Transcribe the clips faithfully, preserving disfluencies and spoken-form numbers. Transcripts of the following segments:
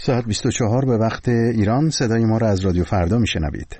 ساعت بیست و چهار به وقت ایران. صدای ما را از رادیو فردا میشنوید.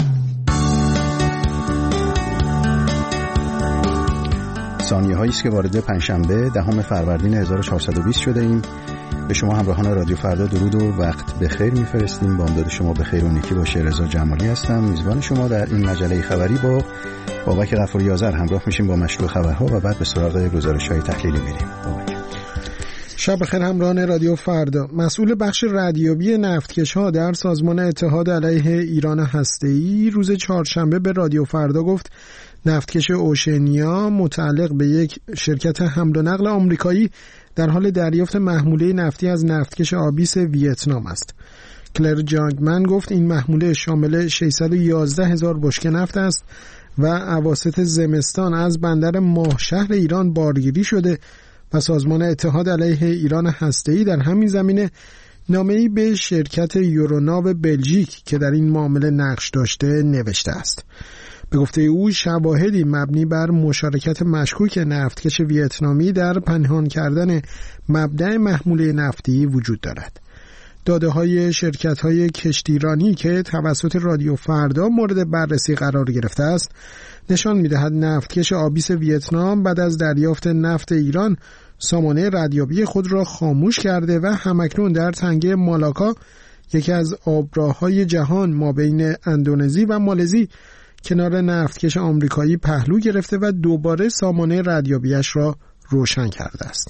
ثانیه هایی است که وارد پنجشنبه دهم فروردین هزار و چهارصد و بیست شده ایم. به شما همراهان رادیو فردا درود و وقت بخیر میفرستیم. با امداد شما بخیر و نیکی باشه. رضا جمالی هستم، میزبان شما در این مجله خبری. با بابک غفوری آذر همراه میشیم با مشروع خبرها و بعد به سراغ گزارش‌های تحلیلی میریم. بابک. شب بخیر همراهان رادیو فردا. مسئول بخش ردیابی نفتکش‌ها در سازمان اتحاد علیه ایران هسته‌ای روز چهارشنبه به رادیو فردا گفت نفتکش اوشنیا متعلق به یک شرکت حمل و نقل آمریکایی در حال دریافت محموله نفتی از نفتکش آبیس ویتنام است. کلر جانگمن گفت این محموله شامل ششصد و یازده هزار بشکه نفت است و اواسط زمستان از بندر ماهشهر ایران بارگیری شده و سازمان اتحاد علیه ایران هسته‌ای در همین زمینه نامه‌ای به شرکت یوروناو بلژیک که در این معامله نقش داشته نوشته است. به گفته او شواهدی مبنی بر مشارکت مشکوک نفتکش ویتنامی در پنهان کردن مبدأ محموله نفتی وجود دارد. داده های شرکت های کشتیرانی که توسط رادیو فردا مورد بررسی قرار گرفته است نشان می دهد نفتکش آبیس ویتنام بعد از دریافت نفت ایران سامانه ردیابی خود را خاموش کرده و همکنون در تنگه مالاکا، یکی از آبراههای جهان مابین اندونزی و مالزی، کنار نفتکش آمریکایی پهلو گرفته و دوباره سامانه ردیابیش را روشن کرده است.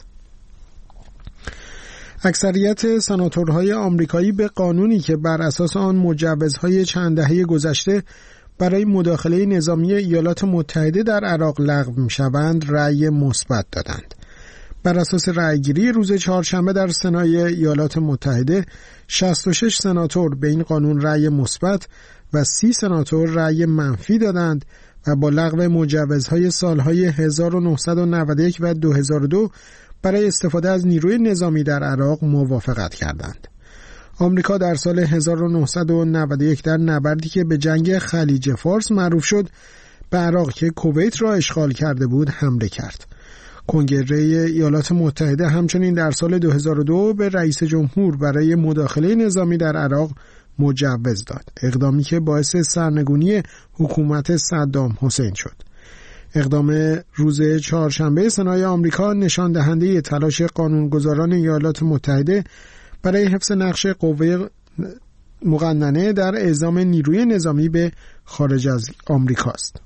اکثریت سناتورهای آمریکایی به قانونی که بر اساس آن مجوزهای چند دهه گذشته برای مداخله نظامی ایالات متحده در عراق لغو می‌شوند رأی مثبت دادند. بر اساس رأیگیری روز چهارشنبه در سنای ایالات متحده شصت و شش سناتور به این قانون رأی مثبت و سی سناتور رأی منفی دادند و با لغو مجوزهای سالهای هزار و نهصد و نود و یک و دو هزار و دو برای استفاده از نیروی نظامی در عراق موافقت کردند. آمریکا در سال هزار و نهصد و نود و یک در نبردی که به جنگ خلیج فارس معروف شد به عراق که کویت را اشغال کرده بود حمله کرد. کنگره ایالات متحده همچنین در سال دو هزار و دو به رئیس جمهور برای مداخله نظامی در عراق مجوز داد، اقدامی که باعث سرنگونی حکومت صدام حسین شد. اقدام روز چهارشنبه سنای آمریکا نشان دهنده تلاش قانونگذاران ایالات متحده برای حفظ نقش قوه مقننه در اعزام نیروی نظامی به خارج از آمریکا است.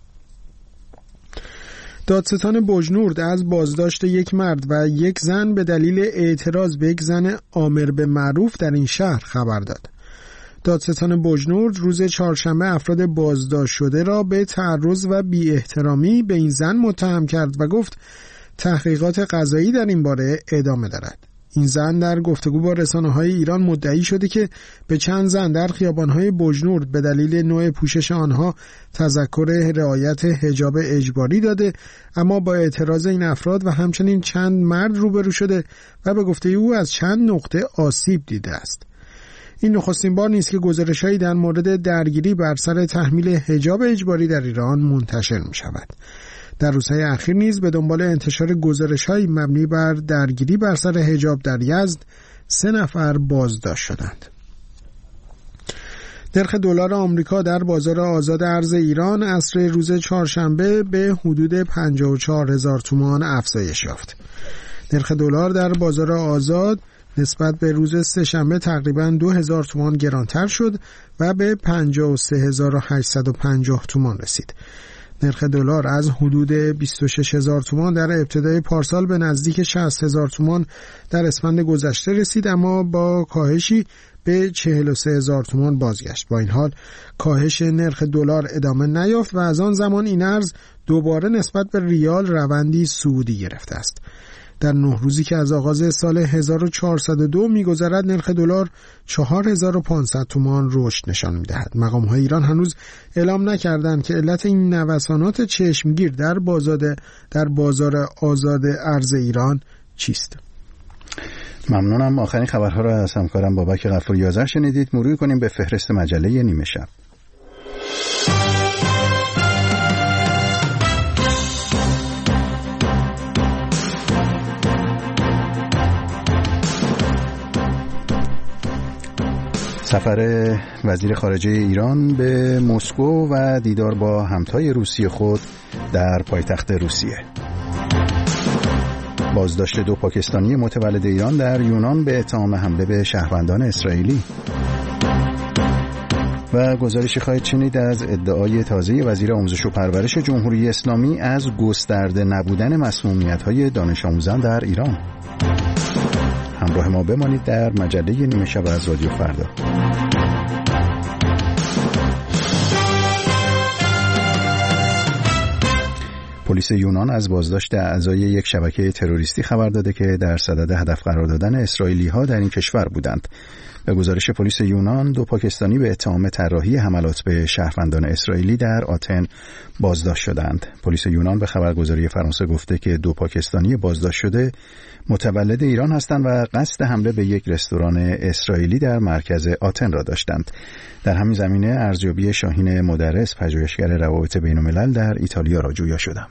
دادستان بجنورد از بازداشت یک مرد و یک زن به دلیل اعتراض به یک زن آمر به معروف در این شهر خبر داد. دادستان بجنورد روز چهارشنبه افراد بازداشت شده را به تعرض و بی احترامی به این زن متهم کرد و گفت تحقیقات قضایی در این باره ادامه دارد. این زن در گفتگو با رسانه‌های ایران مدعی شده که به چند زن در خیابان‌های بجنورد به دلیل نوع پوشش آنها تذکر رعایت حجاب اجباری داده، اما با اعتراض این افراد و همچنین چند مرد روبرو شده و به گفته او از چند نقطه آسیب دیده است. این نخستین بار نیست که گزارش‌هایی در مورد درگیری بر سر تحمیل حجاب اجباری در ایران منتشر می‌شود. در روزهای اخیر نیز به دنبال انتشار گزارش‌هایی مبنی بر درگیری بر سر حجاب در یزد سه نفر بازداشت شدند. نرخ دلار آمریکا در بازار آزاد ارز ایران عصر روز چهارشنبه به حدود پنجاه و چهار هزار تومان افزایش یافت. نرخ دلار در بازار آزاد نسبت به روز سه‌شنبه تقریباً دو هزار تومان گرانتر شد و به پنجاه و سه هزار و هشتصد و پنجاه تومان رسید. نرخ دلار از حدود بیست و شش هزار تومان در ابتدای پارسال به نزدیک شصت هزار تومان در اسفند گذشته رسید، اما با کاهشی به چهل و سه هزار تومان بازگشت. با این حال کاهش نرخ دلار ادامه نیافت و از آن زمان این ارز دوباره نسبت به ریال روندی صعودی گرفته است. در نه روزی که از آغاز سال هزار و چهارصد و دو می‌گذرد نرخ دلار چهار هزار و پانصد تومان رشد نشان می‌دهد. مقام‌های ایران هنوز اعلام نکردند که علت این نوسانات چشمگیر در بازار در بازار آزاد ارز ایران چیست. ممنونم. آخرین خبرها را از همکارم بابک غفوری آذر شنیدید. مرور کنیم به فهرست مجله نیمه شب. سفر وزیر خارجه ایران به مسکو و دیدار با همتای روسی خود در پایتخت روسیه. بازداشت دو پاکستانی متولد ایران در یونان به اتهام حمله به شهروندان اسرائیلی. و گزارشی خواهید شنید از ادعای تازه وزیر آموزش و پرورش جمهوری اسلامی از گسترده نبودن مسمومیت‌های دانش آموزان در ایران. همراه ما بمانید در مجله نیمه شب از رادیو فردا. پلیس یونان از بازداشت اعضای یک شبکه تروریستی خبر داده که در صدد هدف قرار دادن اسرائیلی‌ها در این کشور بودند. به گزارش پلیس یونان، دو پاکستانی به اتهام طراحی حملات به شهروندان اسرائیلی در آتن بازداشت شدند. پلیس یونان به خبرگزاری فرانسه گفته که دو پاکستانی بازداشت شده متولد ایران هستند و قصد حمله به یک رستوران اسرائیلی در مرکز آتن را داشتند. در همین زمینه ارزیابی شاهین مدرس، پژوهشگر روابط بین‌الملل در ایتالیا را جویا شدم.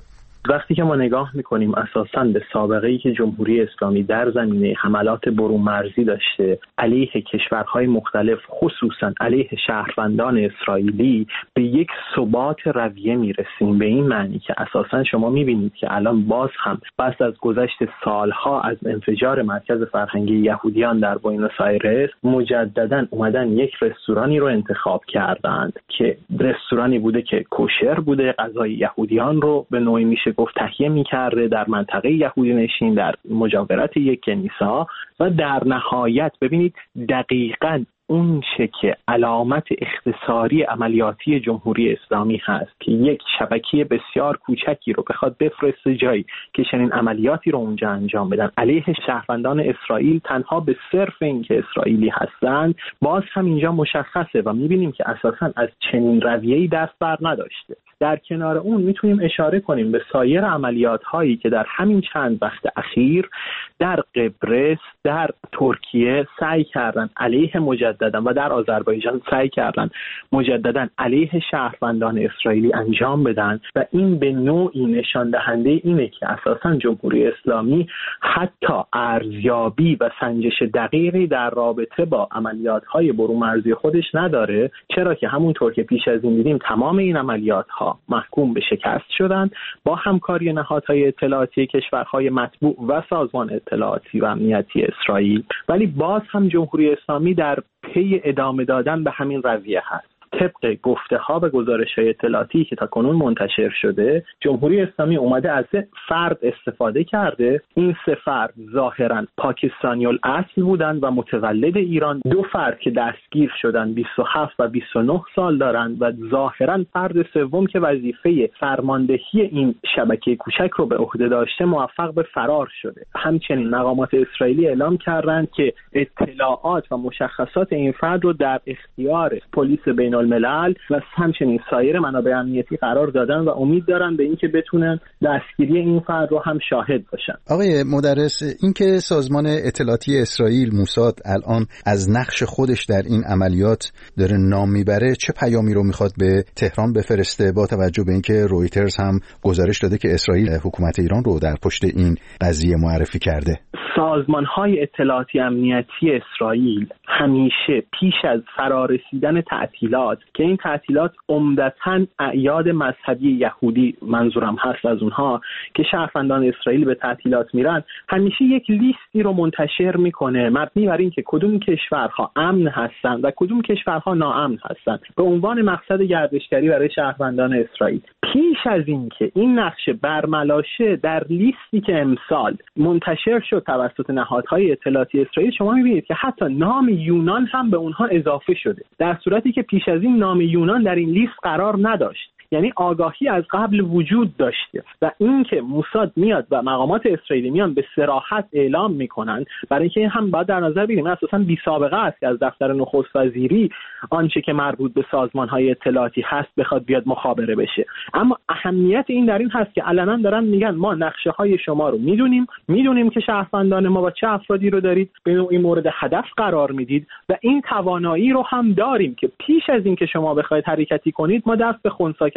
وقتی که ما نگاه میکنیم اساساً به سابقه‌ای که جمهوری اسلامی در زمینه حملات برون مرزی داشته علیه کشورهای مختلف، خصوصاً علیه شهروندان اسرائیلی، به یک ثبات رویه میرسیم، به این معنی که اساساً شما میبینید که الان باز هم پس از گذشت سالها از انفجار مرکز فرهنگی یهودیان در بوئنوس آیرس مجدداً اومدن یک رستورانی رو انتخاب کردند که رستورانی بوده که کوشر بوده، غذای یهودیان رو به نوعی میشه گفت تهیه می‌کرده در منطقه یهودی نشین در مجاورت یک کنیسه. و در نهایت ببینید دقیقاً اون چه که علامت اختصاری عملیاتی جمهوری اسلامی هست که یک شبکه بسیار کوچکی رو بخواد بفرسته جایی که چنین عملیاتی رو اونجا انجام بدن علیه شهروندان اسرائیل تنها به صرف اینکه اسرائیلی هستند، باز هم اینجا مشخصه و می‌بینیم که اساساً از چنین رویه‌ای دست بر نداشته. در کنار اون میتونیم اشاره کنیم به سایر عملیات هایی که در همین چند وقت اخیر در قبرس، در ترکیه سعی کردن علیه مجددا و در آذربایجان سعی کردن مجددا علیه شهروندان اسرائیلی انجام بدن و این به نوعی نشان دهنده اینه که اساسا جمهوری اسلامی حتی ارزیابی و سنجش دقیقی در رابطه با عملیات های برون مرزی خودش نداره، چرا که همونطور که پیش از این دیدیم تمام این عملیات ها محکوم به شکست شدند با همکاری نهادهای اطلاعاتی کشورهای متبوع و سازمان اطلاعاتی و امنیتی اسرائیل. ولی باز هم جمهوری اسلامی در پی ادامه دادن به همین رویه هست. طبق گفته ها و گزارش های اطلاعاتی که تا کنون منتشر شده، جمهوری اسلامی اومده از سه فرد استفاده کرده. این سه فرد ظاهرا پاکستانی الاصل بودند و متولد ایران. دو فرد که دستگیر شدن بیست و هفت و بیست و نه سال دارند و ظاهرا فرد سوم که وظیفه فرماندهی این شبکه کوچک رو به عهده داشته موفق به فرار شده. همچنین مقامات اسرائیلی اعلام کردند که اطلاعات و مشخصات این فرد رو در اختیار پلیس بین الملل و همچنین سایر منابع امنیتی قرار دادن و امید دارن به اینکه بتونن دستگیری این فرد رو هم شاهد باشن. آقای مدرس، اینکه سازمان اطلاعاتی اسرائیل موساد الان از نقش خودش در این عملیات داره نام میبره، چه پیامی رو میخواد به تهران بفرسته با توجه به اینکه رویترز هم گزارش داده که اسرائیل حکومت ایران رو در پشت این قضیه معرفی کرده؟ سازمان‌های اطلاعاتی امنیتی اسرائیل همیشه پیش از فرارسیدن تعطیلات که این تعطیلات عمدتاً اعیاد مذهبی یهودی منظورم هست از اونها که شهروندان اسرائیل به تعطیلات میرن، همیشه یک لیستی رو منتشر میکنه مبنی بر این که کدوم کشورها امن هستن و کدوم کشورها ناامن هستن به عنوان مقصد گردشگری برای شهروندان اسرائیل. پیش از این که این نقشه برملاشه در لیستی که امسال منتشر شد توسط نهادهای اطلاعاتی اسرائیل، شما می‌بینید که حتی نام یونان هم به اونها اضافه شده، در صورتی که پیش از این نام یونان در این لیست قرار نداشت. یعنی آگاهی از قبل وجود داشته و این که موساد میاد و مقامات اسرائیلی میان به صراحت اعلام میکنن، برای اینکه این هم باید در نظر بگیریم اساساً بی سابقه است که از دفتر نخست وزیری آنچه که مربوط به سازمان‌های اطلاعاتی هست بخواد بیاد مخابره بشه. اما اهمیت این در این هست که علنا دارن میگن ما نقشه‌های شما رو میدونیم، میدونیم که شهروندان ما و چه افرادی رو دارید به نوعی مورد هدف قرار میدید و این توانایی رو هم داریم که پیش از این که شما بخواید حرکتی کنید ما دست به خنثی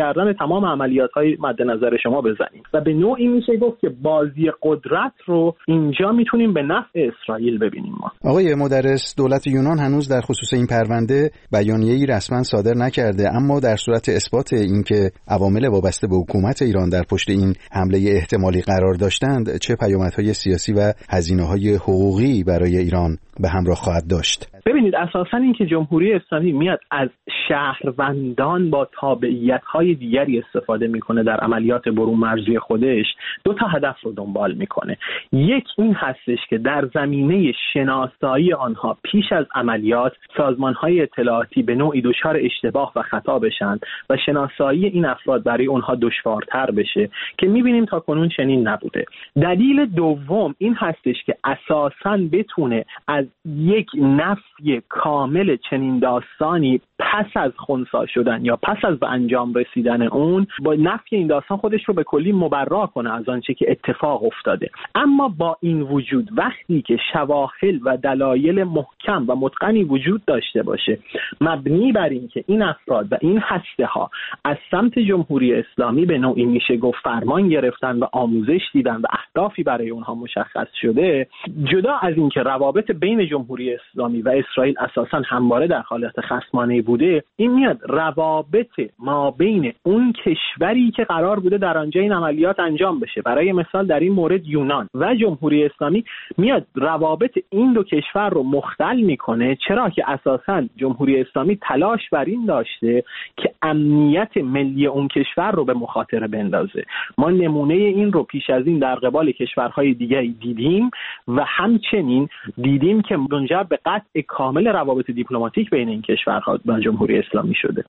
کردن تمام عملیات‌های مد نظر شما بزنیم و به نوعی میشه گفت که بازی قدرت رو اینجا میتونیم به نفع اسرائیل ببینیم. ما آقای مدرس، دولت یونان هنوز در خصوص این پرونده بیانیه‌ای رسما صادر نکرده، اما در صورت اثبات اینکه عوامل وابسته به حکومت ایران در پشت این حمله احتمالی قرار داشتند، چه پیامدهای سیاسی و هزینه‌های حقوقی برای ایران به همراه خواهد داشت؟ ببینید، اساساً این که جمهوری اسلامی میاد از شهروندان با تابعیت‌های دیگری استفاده میکنه در عملیات برون مرزی خودش، دو تا هدف رو دنبال میکنه. یک این هستش که در زمینه شناسایی آنها پیش از عملیات سازمان‌های اطلاعاتی به نوعی دچار اشتباه و خطا بشن و شناسایی این افراد برای اونها دشوارتر بشه که میبینیم تا کنون چنین نبوده. دلیل دوم این هستش که اساساً بتونه از یک نفی کامل چنین داستانی پس از خنثی شدن یا پس از به انجام رسیدن اون، با نفی این داستان خودش رو به کلی مبرا کنه از آنچه که اتفاق افتاده. اما با این وجود وقتی که شواهد و دلایل محکم و متقنی وجود داشته باشه مبنی بر این که این افراد و این هسته ها از سمت جمهوری اسلامی به نوعی میشه گفت فرمان گرفتن و آموزش دیدن و اهدافی برای اونها مشخص شده، جدا از این که روابط بین جمهوری اسلامی و اسرائیل اساساً همواره در حالت خصمانه بوده، این میاد روابط ما بین اون کشوری که قرار بوده در آنجا این عملیات انجام بشه، برای مثال در این مورد یونان و جمهوری اسلامی، میاد روابط این دو کشور رو مختل میکنه. چرا که اساساً جمهوری اسلامی تلاش بر این داشته که امنیت ملی اون کشور رو به مخاطره بندازه. ما نمونه این رو پیش از این در قبال کشورهای دیگری دیدیم و همچنین دیدیم که منجر به قطع کامل روابط دیپلماتیک بین این کشورها و جمهوری اسلامی شده.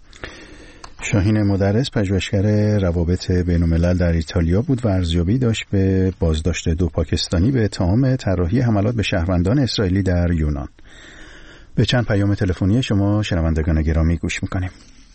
شاهین مدرس، پژوهشگر روابط بین الملل در ایتالیا بود و ارزیابی داشت به بازداشت دو پاکستانی به اتهام طراحی حملات به شهروندان اسرائیلی در یونان. به چند پیام تلفنی شما شنوندگان گرامی گوش میکنیم.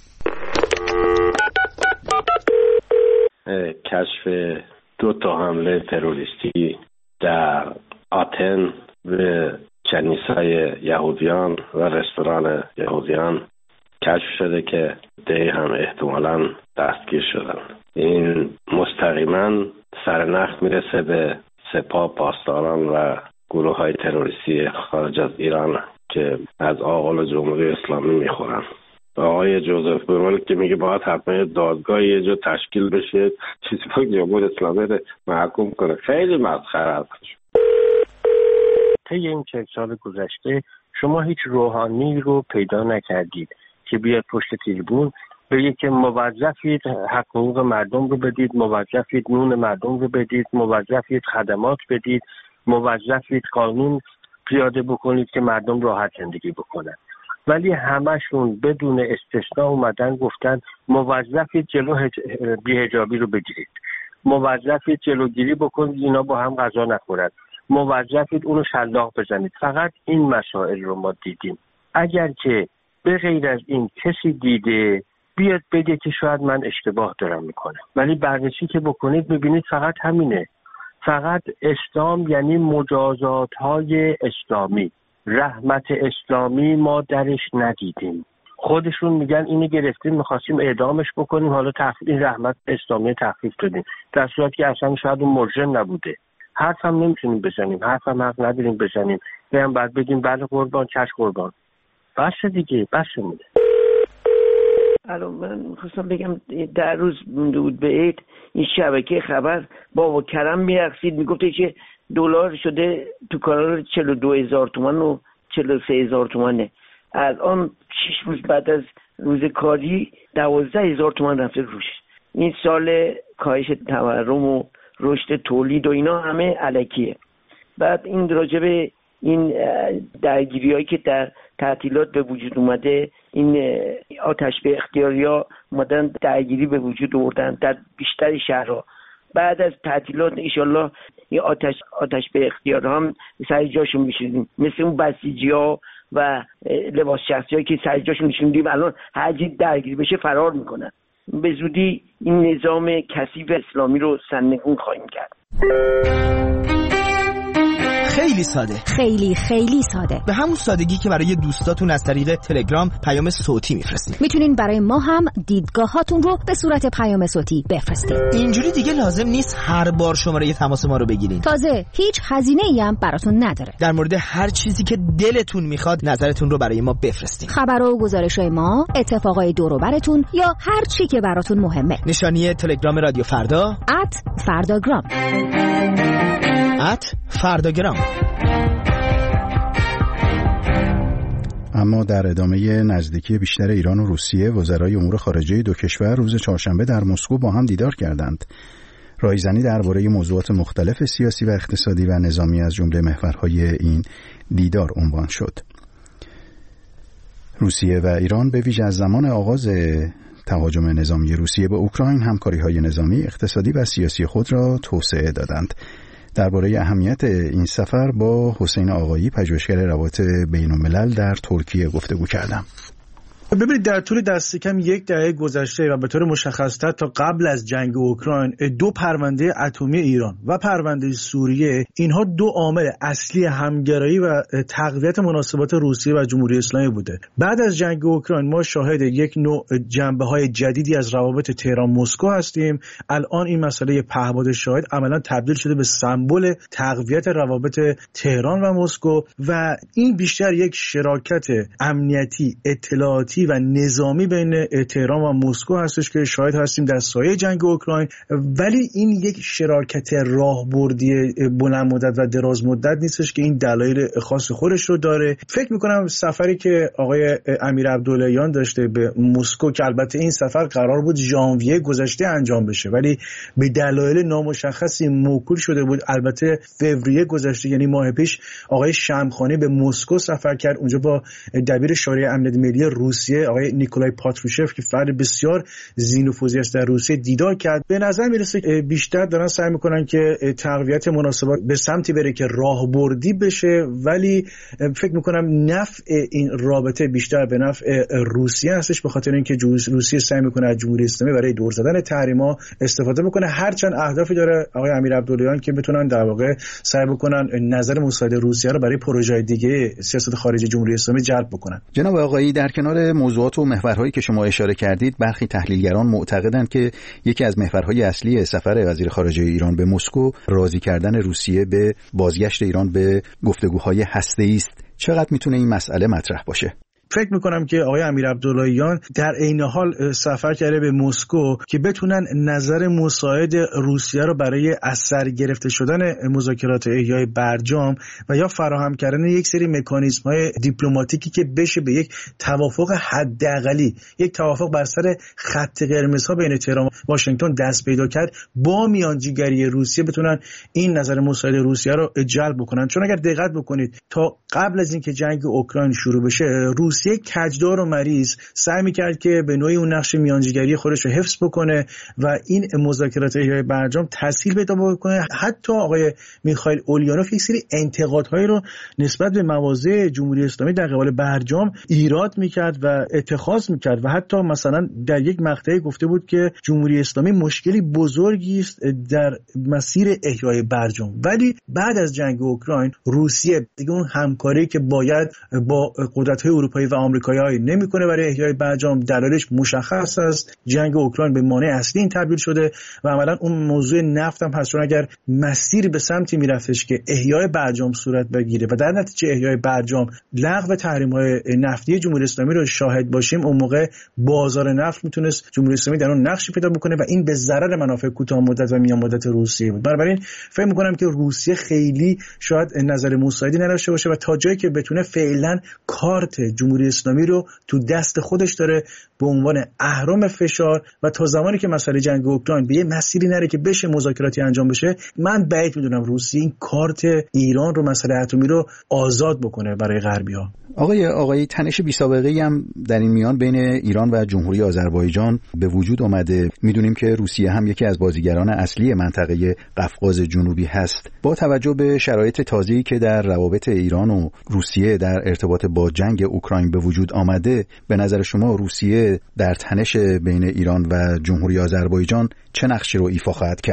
کشف دو تا حمله تروریستی در آتن به کنیسه یهودیان و رستوران یهودیان کشف شده که ده هم احتمالاً دستگیر شدن. این مستقیما سرنخ میرسه به سپاه پاسداران و گروه های تروریستی خارج از ایران که از آغال جمهوری اسلامی میخورن. آقای جوزف برمال که میگه باید حتما دادگاه یه جا تشکیل بشه چیزی که جمهوری اسلامی رو محکوم کنه، خیلی مسخره است. طی این چند سال گذشته شما هیچ روحانی رو پیدا نکردید که بیاد پشت تریبون بگه که موظفید حق حقوق مردم رو بدید، موظفید نون مردم رو بدید، موظفید خدمات بدید، موظفید قانون پیاده بکنید که مردم راحت زندگی بکنن. ولی همشون بدون استثناء اومدن گفتن موظفید جلو بی‌حجابی رو بگیرید، موظفید جلوگیری بکنید اینا با هم غذا نخورن، موظفید اونو شلاق بزنید. فقط این مسائل رو ما دیدیم. اگر که به غیر از این کسی دیده بیاد بگه که شاید من اشتباه دارم میکنم، ولی بررسی که بکنید میبینید فقط همینه. فقط اسلام یعنی مجازات های اسلامی، رحمت اسلامی ما درش ندیدیم. خودشون میگن اینو گرفتیم میخواستیم اعدامش بکنیم، حالا تخفیف این رحمت اسلامی تخفیف دادیم، در صورتی که اصلا شاید اون مرجم نبوده. حرف هم نمیتونیم بزنیم، حرف هم حق نداریم بزنیم، بیان بعد بگیم بله قربان چش قربان. بس دیگه، بس میده. الان من میخواستم بگم در روز مونده بود به عید این شبکه خبر بابا کرم میرقصید میگفته که دلار شده تو کانال چهل و دو هزار تومان و چهل و سه هزار تومانه. الان شش روز بعد از روز کاری دوازده هزار تومان رفته روش. این سال کاهش تورم و رشد تولید و اینا همه الکیه. بعد این راجبه این درگیری هایی که در تعطیلات به وجود اومده، این آتش به اختیاریا اومدن درگیری به وجود آوردن در بیشتر شهرها. بعد از تعطیلات انشالله این آتش آتش به اختیارها هم سر جاشون میشونیم، مثل اون بسیجی ها و لباس شخصی هایی که سر جاشون میشونیم الان هر جی درگیری بشه فرار میکنن. به زودی این نظام کثیف اسلامی رو سرنگون خواهیم کرد. خیلی ساده، خیلی خیلی ساده، به همون سادگی که برای دوستاتون از طریق تلگرام پیام صوتی میفرستید. میتونین برای ما هم دیدگاهاتون رو به صورت پیام صوتی بفرستید. اینجوری دیگه لازم نیست هر بار شماره تماس ما رو بگیرین. تازه هیچ هزینه‌ای هم براتون نداره. در مورد هر چیزی که دلتون میخواد نظرتون رو برای ما بفرستین. خبر و گزارش‌های ما، اتفاقای دور و براتون یا هر چی که براتون مهمه. نشانی تلگرام رادیو فردا ات فرداگرام ات فرداگرام. اما در ادامه نزدیکی بیشتر ایران و روسیه، وزرای امور خارجه دو کشور روز چهارشنبه در مسکو با هم دیدار کردند. رایزنی درباره موضوعات مختلف سیاسی و اقتصادی و نظامی از جمله محورهای این دیدار عنوان شد. روسیه و ایران به ویژه از زمان آغاز تهاجم نظامی روسیه به اوکراین همکاری‌های نظامی، اقتصادی و سیاسی خود را توسعه دادند. درباره اهمیت این سفر با حسین آقایی، پژوهشگر روابط بین‌الملل در ترکیه گفتگو کردم. ببینید در طول دست کم یک دهه گذشته و به طور مشخص‌تر تا قبل از جنگ اوکراین، دو پرونده اتمی ایران و پرونده سوریه، اینها دو عامل اصلی همگرایی و تقویت مناسبات روسیه و جمهوری اسلامی بوده. بعد از جنگ اوکراین ما شاهد یک نوع جنبه‌های جدیدی از روابط تهران مسکو هستیم. الان این مسئله پهپاد شاهد عملاً تبدیل شده به سمبل تقویت روابط تهران و مسکو و این بیشتر یک شراکت امنیتی، اطلاعاتی و نظامی بین تهران و مسکو هستش که شاهد هستیم در سایه جنگ اوکراین، ولی این یک شراکت راهبردی بلند مدت و دراز مدت نیستش که این دلایل خاص خودش رو داره. فکر میکنم سفری که آقای امیر عبداللهیان داشته به مسکو، که البته این سفر قرار بود ژانویه گذشته انجام بشه ولی به دلایل نامشخصی موکول شده بود، البته فوریه گذشته یعنی ماه پیش آقای شمخانی به مسکو سفر کرد. اونجا با دبیر شورای امنیت ملی روسیه آقای نیکولای پاتروشف که فرد بسیار ذی‌نفوذی است در روسیه دیدار کرد. به نظر میرسه بیشتر دارن سعی میکنن که تقویت مناسبات به سمتی بره که راهبردی بشه، ولی فکر میکنم نفع این رابطه بیشتر به نفع روسیه هستش، به خاطر اینکه روسیه سعی میکنه از جمهوری اسلامی برای دور زدن تحریما استفاده بکنه. هرچند اهدافی داره آقای امیر عبداللهیان که بتونن در واقع سعی بکنن نظر مساعد روسیه رو برای پروژه‌های دیگه سیاست خارجی جمهوری اسلامی جلب بکنن. جناب آقایی، در کنار موضوعات و محورهایی که شما اشاره کردید، برخی تحلیلگران معتقدند که یکی از محورهای اصلی سفر وزیر خارجه ایران به مسکو راضی کردن روسیه به بازگشت ایران به گفتگوهای هسته‌ای است. چقدر میتونه این مسئله مطرح باشه؟ فکر میکنم که آقای امیر عبداللهیان در عین حال سفر کرده به مسکو که بتونن نظر مساعد روسیه رو برای از سر گرفته شدن مذاکرات احیای برجام و یا فراهم کردن یک سری مکانیزم‌های دیپلماتیکی که بشه به یک توافق حداقلی، یک توافق بر سر خط قرمزها بین تهران و واشنگتن دست پیدا کرد، با میانجیگری روسیه بتونن این نظر مساعد روسیه رو جلب بکنن. چون اگر دقت بکنید تا قبل از اینکه جنگ اوکراین شروع بشه، روسیه کجدار و مریض سعی میکرد که به نوعی اون نقش میانجیگری خودش رو حفظ بکنه و این مذاکرات احیای برجام تسهیل پیدا بکنه. حتی آقای میخائیل اولیانوف یک سری انتقادهایی رو نسبت به مواضع جمهوری اسلامی در قبال برجام ایراد میکرد و اتخاذ میکرد و حتی مثلا در یک مقطعی گفته بود که جمهوری اسلامی مشکلی بزرگی است در مسیر احیای برجام. ولی بعد از جنگ اوکراین روسیه دیگه اون همکاری که باید با قدرت‌های اروپایی و آمریکایی نمیکنه برای احیای برجام. دلایلش مشخص است، جنگ اوکراین به مانع اصلی این تبدیل شده و عملا اون موضوع نفت هم هست. چون اگر مسیر به سمتی میرفتش که احیای برجام صورت بگیره و در نتیجه احیای برجام لغو تحریم‌های نفتی جمهوری اسلامی رو شاهد باشیم، اون موقع بازار نفت میتونست جمهوری اسلامی در اون نقشی پیدا بکنه و این به ضرر منافع کوتاه مدت و میان مدت روسیه بود. بنابراین فکر می‌کنم که روسیه خیلی شاید نظر مساعدی نداشته باشه و تا جایی که بتونه فعلا کارت جمهوری اسلامی رو تو دست خودش داره به عنوان اهرم فشار و تا زمانی که مسئله جنگ اوکراین به یه مسیری نره که بشه مذاکراتی انجام بشه، من بعید میدونم روسیه این کارت ایران رو مسئله اتمی رو آزاد بکنه برای غربی‌ها. آقای آقای تنش بی سابقه‌ای هم در این میان بین ایران و جمهوری آذربایجان به وجود اومده. میدونیم که روسیه هم یکی از بازیگران اصلی منطقه قفقاز جنوبی هست. با توجه به شرایط تازه‌ای که در روابط ایران و روسیه در ارتباط با جنگ اوکراین به وجود آمده، به نظر شما روسیه در تنش بین ایران و جمهوری آذربایجان چه نقشی رو ایفا خواهد کرد؟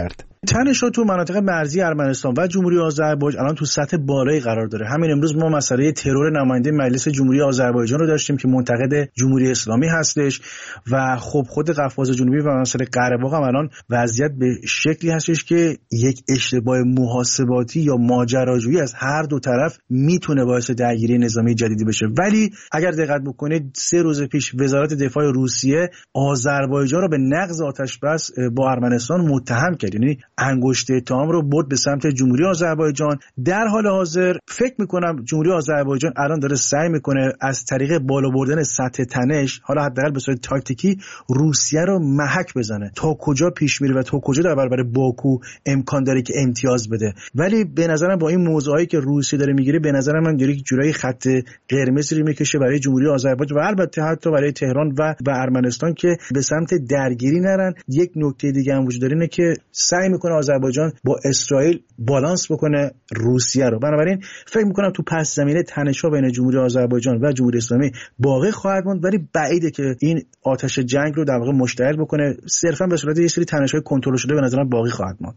تنش‌ها تو مناطق مرزی ارمنستان و جمهوری آذربایجان الان تو سطح بالایی قرار داره. همین امروز ما مسئله ترور نماینده مجلس جمهوری آذربایجان رو داشتیم که منتقد جمهوری اسلامی هستش و خب خود قفقاز جنوبی و مسئله قره باغ هم الان وضعیت به شکلی هستش که یک اشتباه محاسباتی یا ماجراجویی از هر دو طرف میتونه باعث درگیری نظامی جدیدی بشه. ولی اگر دقت بکنید سه روز پیش وزارت دفاع روسیه آذربایجان رو به نقض آتش بس با ارمنستان متهم کرد، یعنی انگشت اتهام رو برد به سمت جمهوری آذربایجان. در حال حاضر فکر میکنم جمهوری آذربایجان الان داره سعی میکنه از طریق بالا بردن سطح تنش، حالا حداقل به صورت تاکتیکی، روسیه رو محک بزنه تا کجا پیش میره و تا کجا در برابر باکو امکان داره که امتیاز بده. ولی به نظرم با این موضوعایی که روسیه داره میگیره به نظرم من داره یک جورایی خط قرمزی رو میکشه برای جمهوری آذربایجان و البته حتی برای تهران و و ارمنستان که به سمت درگیری نرن. یک نکته دیگه هم وجود داره اینه که سعی میکنه آذربایجان با اسرائیل بالانس بکنه روسیه رو. بنابراین فکر میکنم تو پس زمینه تنش‌ها بین جمهوری آذربایجان و جمهوری اسلامی باقی خواهد موند، ولی بعیده که این آتش جنگ رو در واقع مشتعل بکنه. صرفا به صورت یه سری تنش‌های کنترل شده به نظرم باقی خواهد ماند.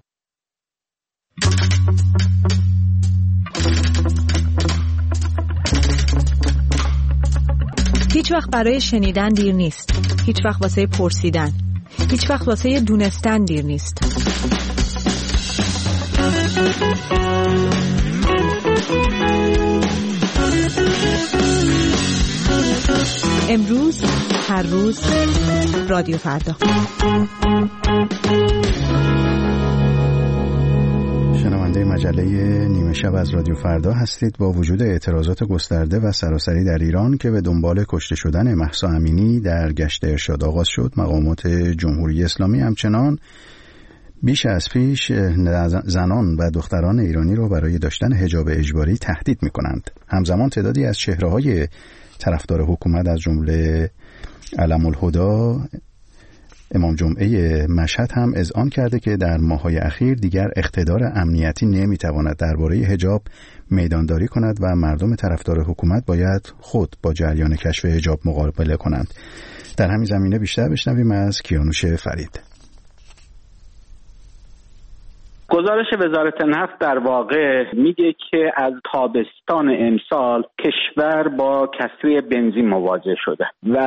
هیچ وقت برای شنیدن دیر نیست. هیچ وقت واسه پرسیدن. هیچ وقت واسه دونستن دیر نیست. امروز، هر روز، رادیو فردا. شنونده مجله نیمه شب از رادیو فردا هستید. با وجود اعتراضات گسترده و سراسری در ایران که به دنبال کشته شدن مهسا امینی در گشت ارشاد آغاز شد، مقامات جمهوری اسلامی همچنان بیش از پیش زنان و دختران ایرانی رو برای داشتن حجاب اجباری تهدید می‌کنند. همزمان تعدادی از چهره‌های طرفدار حکومت از جمله علم الهدا امام جمعه مشهد هم اذعان کرده که در ماه‌های اخیر دیگر اقتدار امنیتی نمی‌تواند درباره حجاب میدانداری کند و مردم طرفدار حکومت باید خود با جریان کشف حجاب مقابله کنند. در همین زمینه بیشتر بشنویم از کیانوش فرید. گزارش وزارت نفت در واقع میگه که از تابستان امسال کشور با کسری بنزین مواجه شده و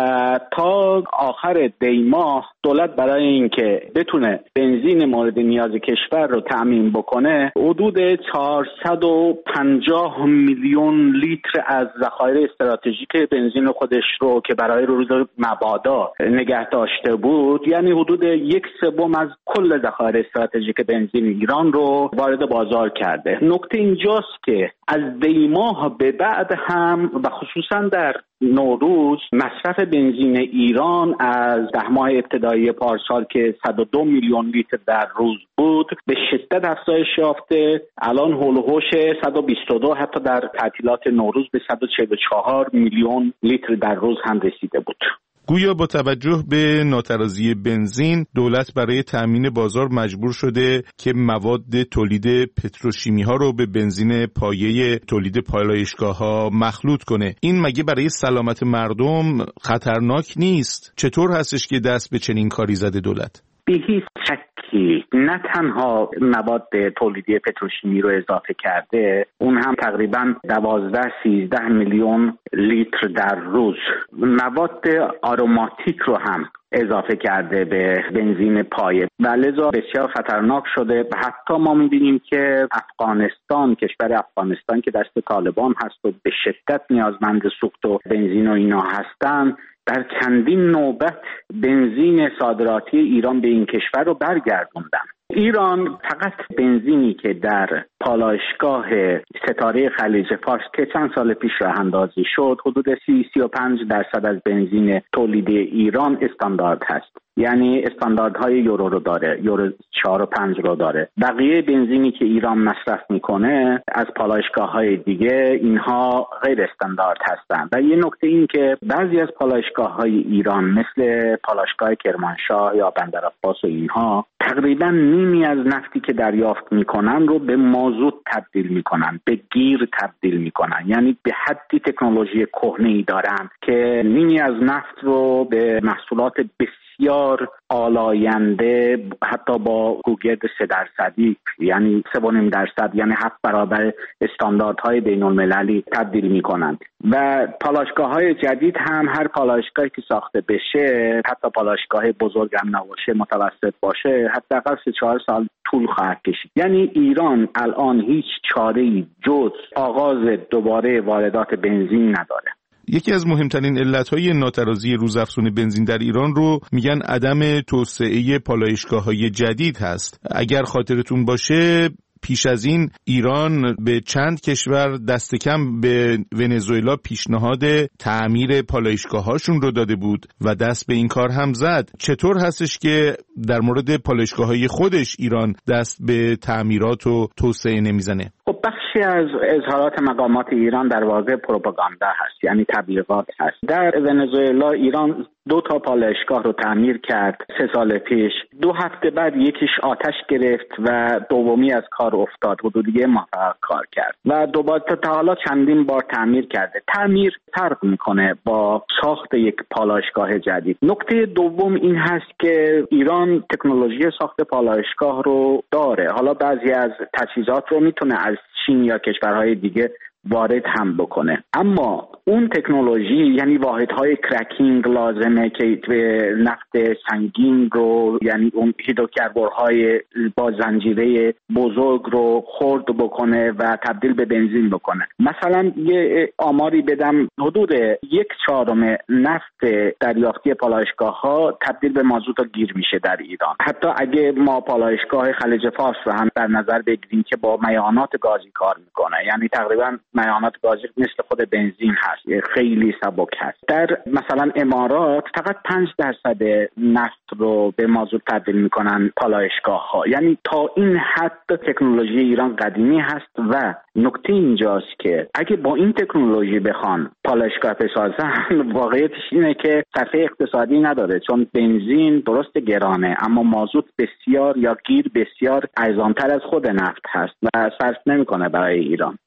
تا آخر دی ماه دولت برای اینکه بتونه بنزین مورد نیاز کشور رو تأمین بکنه حدود چهارصد و پنجاه میلیون لیتر از ذخایر استراتژیک بنزین خودش رو که برای روز مبادا نگه داشته بود، یعنی حدود یک سوم از کل ذخایر استراتژیک بنزین ایران رو وارد بازار کرده. نکته اینجاست که از دی ماه به بعد هم و خصوصا در نوروز مصرف بنزین ایران از ده ماه ابتدایی پارسال که صد و دو میلیون لیتر در روز بود به شدت افزایش یافته. الان هول و هوش صد و بیست و دو، حتی در تعطیلات نوروز به صد و چهل و چهار میلیون لیتر در روز هم رسیده بود. گویا با توجه به ناترازی بنزین دولت برای تأمین بازار مجبور شده که مواد تولید پتروشیمی ها رو به بنزین پایه تولید پالایشگاه‌ها مخلوط کنه. این مگه برای سلامت مردم خطرناک نیست؟ چطور هستش که دست به چنین کاری زده دولت؟ به هیچ شکی نه تنها مواد تولیدی پتروشیمی رو اضافه کرده، اون هم تقریبا دوازده سیزده میلیون لیتر در روز. مواد آروماتیک رو هم اضافه کرده به بنزین پایه و لذا بسیار خطرناک شده. و حتی ما می‌بینیم که افغانستان، کشور افغانستان که دست طالبان هست و به شدت نیازمند سوخت و بنزین و اینا هستن، در چندین نوبت بنزین صادراتی ایران به این کشور رو برگردوندن. ایران فقط بنزینی که در پالایشگاه ستاره خلیج فارس که چند سال پیش راه اندازی شد حدود سی سی و پنج درصد از بنزین تولیدی ایران استاندارد هست، یعنی استانداردهای یورو رو داره، یورو چهار و پنج رو داره. بقیه بنزینی که ایران مصرف میکنه از پالایشگاه‌های دیگه اینها غیر استاندارد هستن. و یه نکته این که بعضی از پالایشگاه‌های ایران مثل پالایشگاه کرمانشاه یا بندرعباس و اینها تقریبا نیمی از نفتی که دریافت میکنن رو به مازوت تبدیل میکنن، به گیر تبدیل میکنن، یعنی به حدی تکنولوژی کهنه‌ای دارن که نیمی از نفت رو به محصولات بسیار بسیار آلاینده، حتی با گوگرد سه درصدی یعنی سه و نیم درصد یعنی هفت برابر استانداردهای بین المللی تبدیل میکنند. و پالایشگاه‌های جدید هم هر پالایشگاهی که ساخته بشه، حتی پالایشگاه بزرگ هم نباشه، متوسط باشه، حداقل سه چهار سال طول خواهد کشید. یعنی ایران الان هیچ چاره‌ای جز آغاز دوباره واردات بنزین نداره. یکی از مهمترین علتهای ناترازی روزافزون بنزین در ایران رو میگن عدم توسعه پالایشگاه‌های جدید هست. اگر خاطرتون باشه پیش از این ایران به چند کشور دست کم به ونزوئلا پیشنهاد تعمیر پالایشگاه‌هاشون رو داده بود و دست به این کار هم زد. چطور هستش که در مورد پالایشگاه‌های خودش ایران دست به تعمیرات و توسعه نمیزنه؟ خب بخشی از اظهارات مقامات ایران در واقع پروپاگاندا هست، یعنی تبلیغات هست. در ونزوئلا ایران دو تا پالایشگاه رو تعمیر کرد سه سال پیش. دو هفته بعد یکیش آتش گرفت و دومی از کار افتاد. حدود یه ماه کار کرد و دوباره تا حالا چندین بار تعمیر کرده. تعمیر فرق میکنه با ساخت یک پالایشگاه جدید. نکته دوم این هست که ایران تکنولوژی ساخت پالایشگاه رو داره. حالا بعضی از تجهیزات رو میتونه از چین یا کشورهای دیگه وارد هم بکنه، اما اون تکنولوژی یعنی واحدهای کرکینگ لازمه که به نفت سنگین رو یعنی اون هیدروکربن‌های با زنجیره بزرگ رو خرد بکنه و تبدیل به بنزین بکنه. مثلا یه آماری بدم، حدود یک چهارم نفت دریافتی پالایشگاه ها تبدیل به مازوت و گیر میشه در ایران. حتی اگه ما پالایشگاه خلیج فارس رو هم در نظر بگیریم که با میانات گازی کار میکنه، یعنی تقریبا میانات گازی مثل خود بنزین هست، خیلی سبک هست. در مثلا امارات فقط پنج درصد نفت رو به مازوت تبدیل میکنن پالایشگاه ها. یعنی تا این حد تکنولوژی ایران قدیمی هست و نکته اینجاست که اگه با این تکنولوژی بخوان پالایشگاه بسازن، واقعیتش اینه که صرفه اقتصادی نداره، چون بنزین درست گرانه اما مازوت بسیار یا گیر بسیار ارزانتر از خود نفت هست و صرف نمیکنه برای ایران.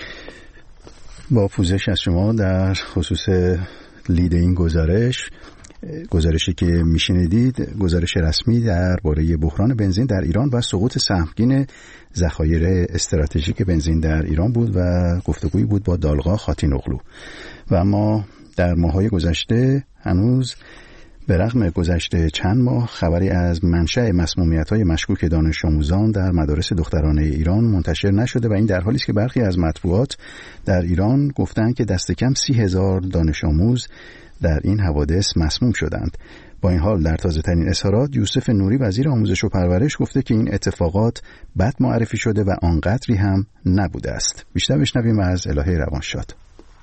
با پوزش از شما در خصوص لید این گزارش، گزارشی که میشنیدید گزارش رسمی درباره بحران بنزین در ایران و سقوط سهمگین ذخایر استراتژیک بنزین در ایران بود و گفتگویی بود با دالغا خاتینوغلو. و اما در ماه‌های گذشته هنوز به رغم گذشته چند ماه خبری از منشأ مسمومیت‌های مشکوک دانش آموزان در مدارس دخترانه ایران منتشر نشده و این در حالی است که برخی از مطبوعات در ایران گفتند که دست کم سی هزار دانش آموز در این حوادث مسموم شدند. با این حال در تازه‌ترین اظهارات یوسف نوری وزیر آموزش و پرورش گفته که این اتفاقات بد معرفی شده و آنقدری هم نبوده است. بیشتر بشنویم از الهه روانشاد.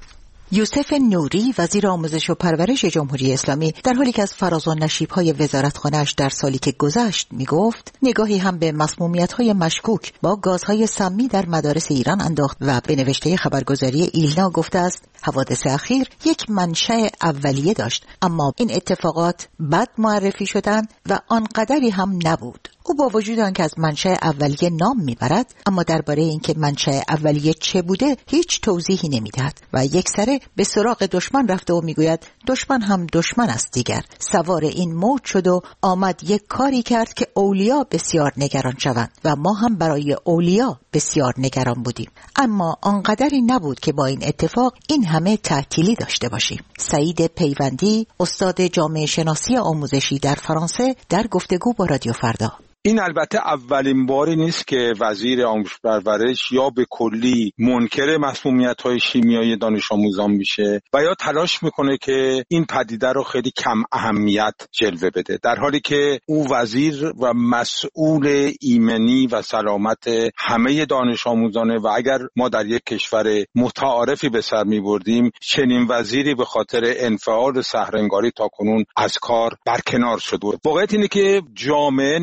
یوسف نوری وزیر آموزش و پرورش جمهوری اسلامی در حالی که از فراز و نشیب‌های وزارتخانه‌اش در سالی که گذشت میگفت نگاهی هم به مسمومیت‌های مشکوک با گازهای سمی در مدارس ایران انداخت و به نوشته خبرگزاری ایلنا گفته است حوادث اخیر یک منشأ اولیه داشت اما این اتفاقات بد معرفی شدند و آنقدری هم نبود. او با وجود آنکه از منشأ اولیه نام میبرد اما درباره اینکه منشأ اولیه چه بوده هیچ توضیحی نمیدهد و یکسره به سراغ دشمن رفته و میگوید دشمن هم دشمن است دیگر. سوار این موج شد و آمد یک کاری کرد که اولیا بسیار نگران شوند و ما هم برای اولیا بسیار نگران بودیم، اما آنقدری نبود که با این اتفاق این همه تعطیلی داشته باشیم. سعید پیوندی استاد جامعه شناسی آموزشی در فرانسه در گفتگو با رادیو فردا: این البته اولین باری نیست که وزیر آموزش و پرورش یا به کلی منکر مسمومیت‌های شیمیایی دانش آموزان میشه و یا تلاش میکنه که این پدیده رو خیلی کم اهمیت جلوه بده، در حالی که او وزیر و مسئول ایمنی و سلامت همه دانش آموزانه و اگر ما در یک کشور متعارفی به سر میبردیم چنین وزیری به خاطر انفعال سحرنگاری تا کنون از کار برکنار شده. واقعیت اینه که جامعه نگران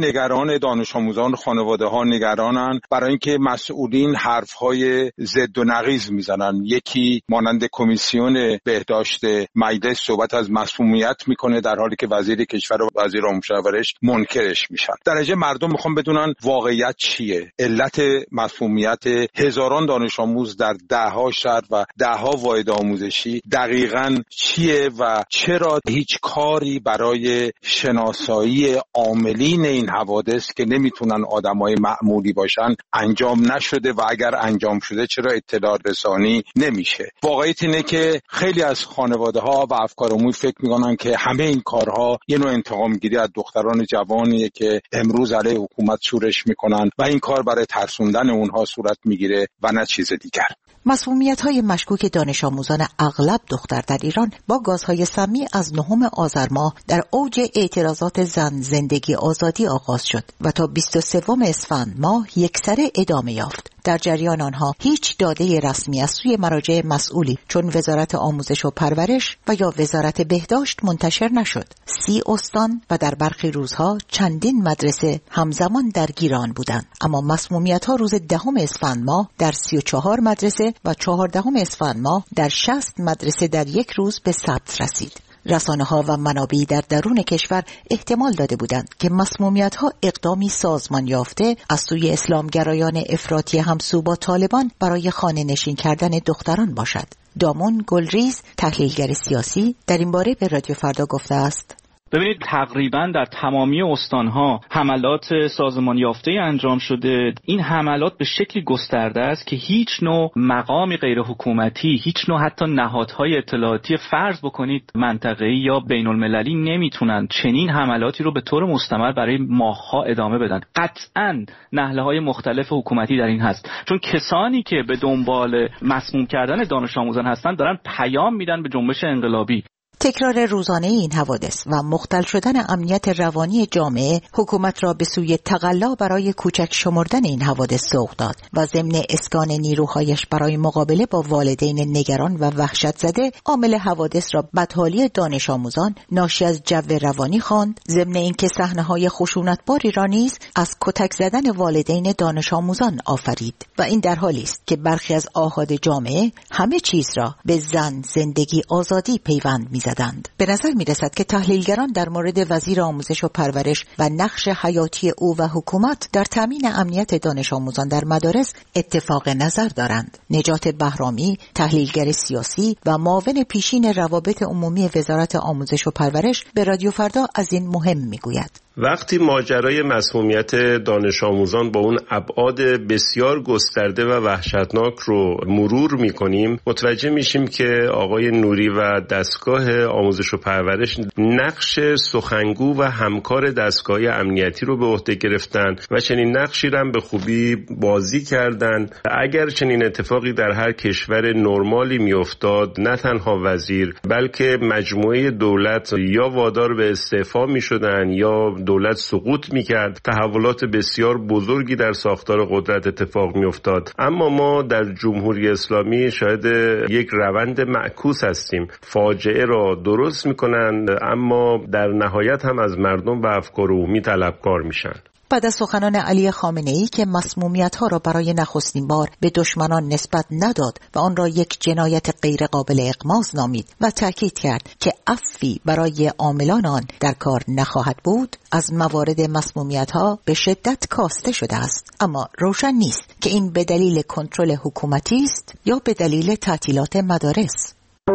پدران دانش آموزان و خانواده ها نگرانن برای اینکه مسئولین حرفهای ضد و نقیض میزنن. یکی مانند کمیسیون بهداشت مجلس صحبت از مسمومیت میکنه در حالی که وزیر کشور و وزیر آموزش و پرورش منکرش میشن. در نتیجه مردم میخوان بدونن واقعیت چیه، علت مسمومیت هزاران دانش آموز در دهها شهر و دهها واحد آموزشی دقیقاً چیه و چرا هیچ کاری برای شناسایی عاملین این حوادث که نمیتونن آدمای معمولی باشن انجام نشده و اگر انجام شده چرا اطلاع رسانی نمیشه. واقعیت اینه که خیلی از خانواده ها و افکار عمومی فکر میکنن که همه این کارها یه نوع انتقام گیری از دختران جوانیه که امروز علیه حکومت شورش میکنن و این کار برای ترسوندن اونها صورت میگیره و نه چیز دیگر. مسمومیت‌های مشکوک دانش آموزان اغلب دختر در ایران با گازهای سمی از نهم آذر ماه در اوج اعتراضات زن زندگی آزادی آغاز شد و تا بیست و سوم اسفند ماه یکسره ادامه یافت. در جریان آنها هیچ داده رسمی از سوی مراجع مسئولی چون وزارت آموزش و پرورش و یا وزارت بهداشت منتشر نشد. سی استان و در برخی روزها چندین مدرسه همزمان درگیر بودند، اما مسمومیت‌ها روز دهم اسفند ماه در سی و چهار مدرسه و چهاردهم اسفند ماه در شصت مدرسه در یک روز به ثبت رسید. رسانه‌ها و منابعی در درون کشور احتمال داده بودند که مسمومیت‌ها اقدامی سازمان یافته از سوی اسلامگرایان افراطی همسو با طالبان برای خانه نشین کردن دختران باشد. دامون گلریز، تحلیلگر سیاسی، در این باره به رادیو فردا گفته است: ببینید تقریبا در تمامی استانها حملات سازمان یافته انجام شده. این حملات به شکلی گسترده است که هیچ نوع مقامی غیر حکومتی، هیچ نوع حتی نهادهای اطلاعاتی فرض بکنید منطقه‌ای یا بین المللی نمیتونن چنین حملاتی رو به طور مستمر برای ماه‌ها ادامه بدن. قطعاً نهله‌های مختلف حکومتی در این هست، چون کسانی که به دنبال مسموم کردن دانش آموزان هستن دارن پیام میدن به جنبش انقلابی. تکرار روزانه این حوادث و مختل شدن امنیت روانی جامعه حکومت را به سوی تقلا برای کوچک شمردن این حوادث سوق داد و ضمن اسکان نیروهایش برای مقابله با والدین نگران و وحشت زده عامل حوادث را بدحالی دانش آموزان ناشی از جو روانی خواند، ضمن اینکه صحنه‌های خشونتباری را نیز از کتک زدن والدین دانش آموزان آفرید و این در حالی است که برخی از آحاد جامعه همه چیز را به زن، زندگی، آزادی پیوند می زدند. به نظر می رسد که تحلیلگران در مورد وزیر آموزش و پرورش و نقش حیاتی او و حکومت در تامین امنیت دانش آموزان در مدارس اتفاق نظر دارند. نجات بهرامی، تحلیلگر سیاسی و معاون پیشین روابط عمومی وزارت آموزش و پرورش به رادیو فردا از این مهم می گوید: وقتی ماجرای مسمومیت دانش آموزان با اون ابعاد بسیار گسترده و وحشتناک رو مرور می‌کنیم، متوجه میشیم که آقای نوری و دستگاه آموزش و پرورش نقش سخنگو و همکار دستگاه امنیتی رو به عهده گرفتن و چنین نقشی رو به خوبی بازی کردن. اگر چنین اتفاقی در هر کشور نرمالی میافتاد، نه تنها وزیر بلکه مجموعه دولت یا وادار به استعفا میشدن یا دولت سقوط میکرد، تحولات بسیار بزرگی در ساختار قدرت اتفاق میافتاد. اما ما در جمهوری اسلامی شاهد یک روند معکوس هستیم. فاجعه را درست میکنند اما در نهایت هم از مردم و افکار عمومی طلبکار میشن. بعد از سخنان علی خامنه‌ای که مسمومیت‌ها را برای نخستین بار به دشمنان نسبت نداد و آن را یک جنایت غیر قابل اغماض نامید و تأکید کرد که عفوی برای عاملان آن در کار نخواهد بود، از موارد مسمومیت‌ها به شدت کاسته شده است. اما روشن نیست که این به دلیل کنترل حکومتی است یا به دلیل تعطیلات مدارس.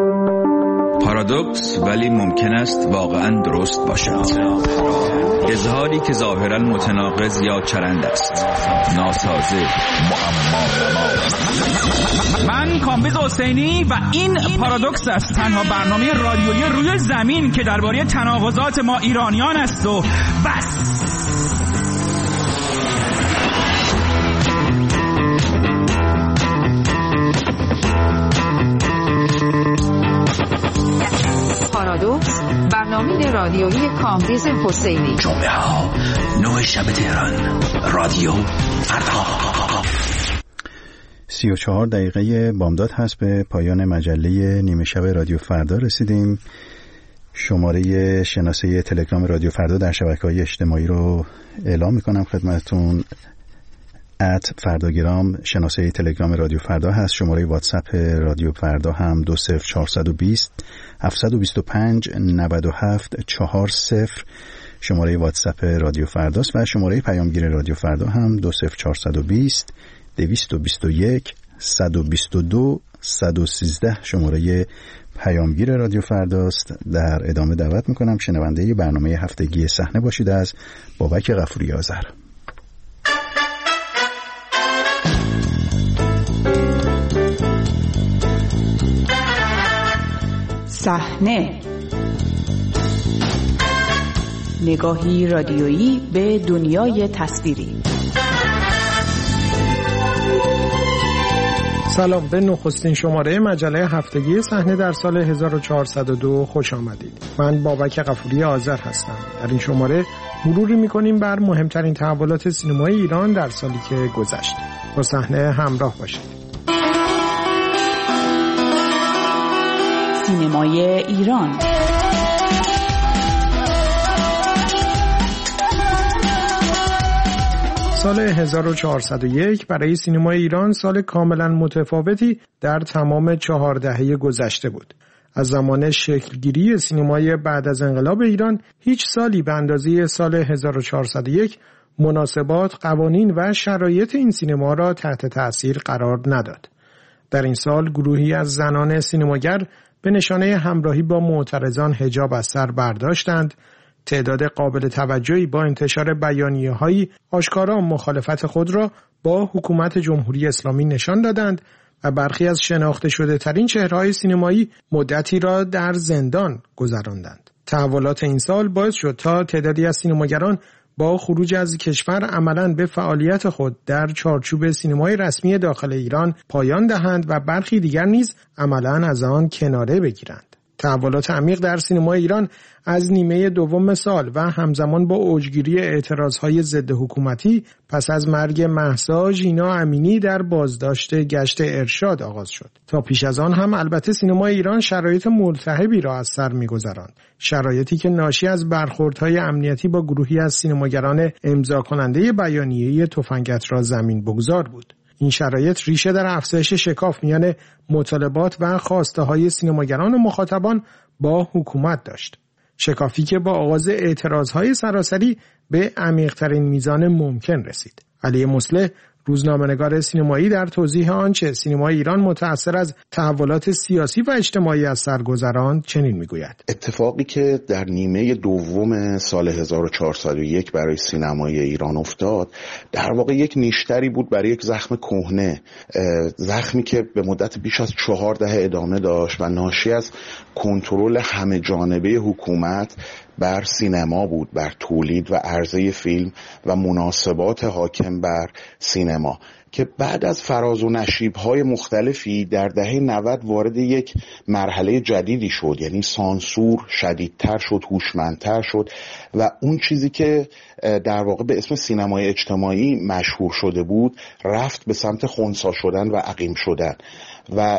پارادوکس ولی ممکن است واقعا درست باشد. اظهاری که ظاهرا متناقض یا چرند است، ناسازه، معما. من کامبیز حسینی و این پارادوکس است، تنها برنامه رادیویی روی زمین که درباره تناقضات ما ایرانیان است و بس. پارادوکس، برنامه رادیویی کامبیز حسینی. جمعه ها نه شب تهران، رادیو فردا. سی و چهار دقیقه بامداد هست، به پایان مجله نیمه شب رادیو فردا رسیدیم. شماره شناسه تلگرام رادیو فردا در شبکه‌های اجتماعی رو اعلام میکنم خدمتتون. ات فرداگرام شناسه تلگرام رادیو فردا هست. شماره واتساپ رادیو فردا هم دو صفر چهارصد و بیست هفتصد و بیست و پنج نود و هفت چهارصد شماره واتساپ رادیو فرداست و شماره پیامگیر رادیو فردا هم دو صفر چهارصد و بیست دویست و بیست و یک صد و بیست و دو صد و سیزده شماره پیامگیر رادیو فرداست. در ادامه دعوت میکنم شنونده برنامه هفتگی صحنه باشید از بابک غفوری آذر. صحنه، نگاهی رادیویی به دنیای تصویری. سلام، به نخستین شماره مجله هفتگی صحنه در سال هزار و چهارصد و دو خوش آمدید. من بابک غفوری آذر هستم. در این شماره مروری می‌کنیم بر مهمترین تحولات سینمای ایران در سالی که گذشت. با صحنه همراه باشید. سینمای ایران. سال هزار و چهارصد و یک برای سینمای ایران سال کاملا متفاوتی در تمام چهار دهه گذشته بود. از زمان شکلگیری سینمای بعد از انقلاب ایران هیچ سالی به اندازه سال هزار و چهارصد و یک مناسبات، قوانین و شرایط این سینما را تحت تأثیر قرار نداد. در این سال گروهی از زنان سینماگر به نشانه همراهی با معترضان حجاب از سر برداشتند، تعداد قابل توجهی با انتشار بیانیه‌هایی آشکارا مخالفت خود را با حکومت جمهوری اسلامی نشان دادند و برخی از شناخته شده ترین چهره‌های سینمایی مدتی را در زندان گذراندند. تحولات این سال باعث شد تا تعدادی از سینماگران با خروج از کشور عملاً به فعالیت خود در چارچوب سینمای رسمی داخل ایران پایان دهند و برخی دیگر نیز عملاً از آن کناره بگیرند. تحولات عمیق در سینمای ایران از نیمه دوم سال و همزمان با اوجگیری اعتراضهای ضد حکومتی پس از مرگ مهسا ژینا امینی در بازداشت گشت ارشاد آغاز شد. تا پیش از آن هم البته سینمای ایران شرایط ملتهبی را از سر می‌گذراند، شرایطی که ناشی از برخوردهای امنیتی با گروهی از سینماگران امضا کننده بیانیه تفنگت را زمین بگذار بود. این شرایط ریشه در افزایش شکاف میان مطالبات و خواسته های سینماگران و مخاطبان با حکومت داشت. شکافی که با آغاز اعتراضهای سراسری به عمیق‌ترین میزان ممکن رسید. علی مصلح، روزنامه‌نگار سینمایی، در توضیح آنچه سینمای ایران متأثر از تحولات سیاسی و اجتماعی از سر گذراند چنین میگوید: اتفاقی که در نیمه دوم سال هزار و چهارصد و یک برای سینمای ایران افتاد در واقع یک نیشتری بود برای یک زخم کهنه، زخمی که به مدت بیش از چهار دهه ادامه داشت و ناشی از کنترل همه جانبه حکومت بر سینما بود، بر تولید و عرضه فیلم و مناسبات حاکم بر سینما، که بعد از فراز و نشیب‌های مختلفی در دهه نود وارد یک مرحله جدیدی شد. یعنی سانسور شدیدتر شد، هوشمندتر شد و اون چیزی که در واقع به اسم سینمای اجتماعی مشهور شده بود رفت به سمت خنثی شدن و عقیم شدن. و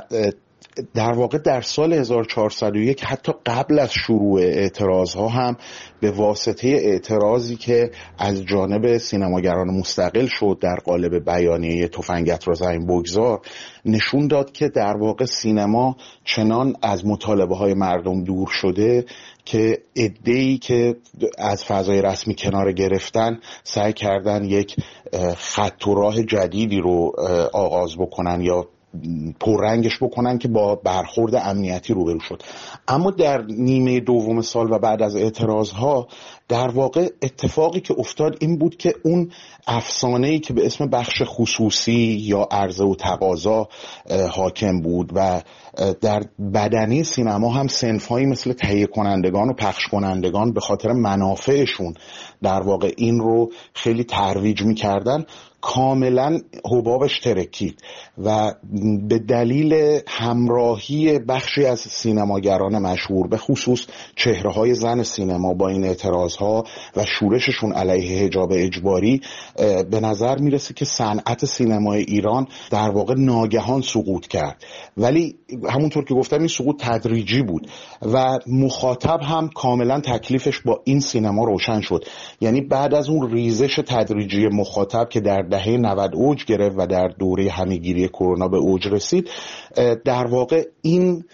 در واقع در سال هزار و چهارصد و یک حتی قبل از شروع اعتراضها هم به واسطه اعتراضی که از جانب سینماگران مستقل شد در قالب بیانیه تفنگت را زمین بگذار نشون داد که در واقع سینما چنان از مطالبه های مردم دور شده که عده‌ای که از فضای رسمی کنار گرفتن سعی کردن یک خط و راه جدیدی رو آغاز بکنن یا پررنگش بکنن که با برخورد امنیتی روبرو شد. اما در نیمه دوم سال و بعد از اعتراضها در واقع اتفاقی که افتاد این بود که اون افسانه‌ای که به اسم بخش خصوصی یا عرضه و تقاضا حاکم بود و در بدنه سینما هم صنف‌هایی مثل تهیه کنندگان و پخش کنندگان به خاطر منافعشون در واقع این رو خیلی ترویج می‌کردن، کاملا حبابش ترکید و به دلیل همراهی بخشی از سینماگران مشهور به خصوص چهره‌های زن سینما با این اعتراضها و شورششون علیه حجاب اجباری به نظر میرسه که صنعت سینمای ایران در واقع ناگهان سقوط کرد. ولی همونطور که گفتم این سقوط تدریجی بود و مخاطب هم کاملا تکلیفش با این سینما روشن شد. یعنی بعد از اون ریزش تدریجی مخاطب که در دهه نود اوج گرفت و در دوره همهگیری کرونا به اوج رسید، در واقع این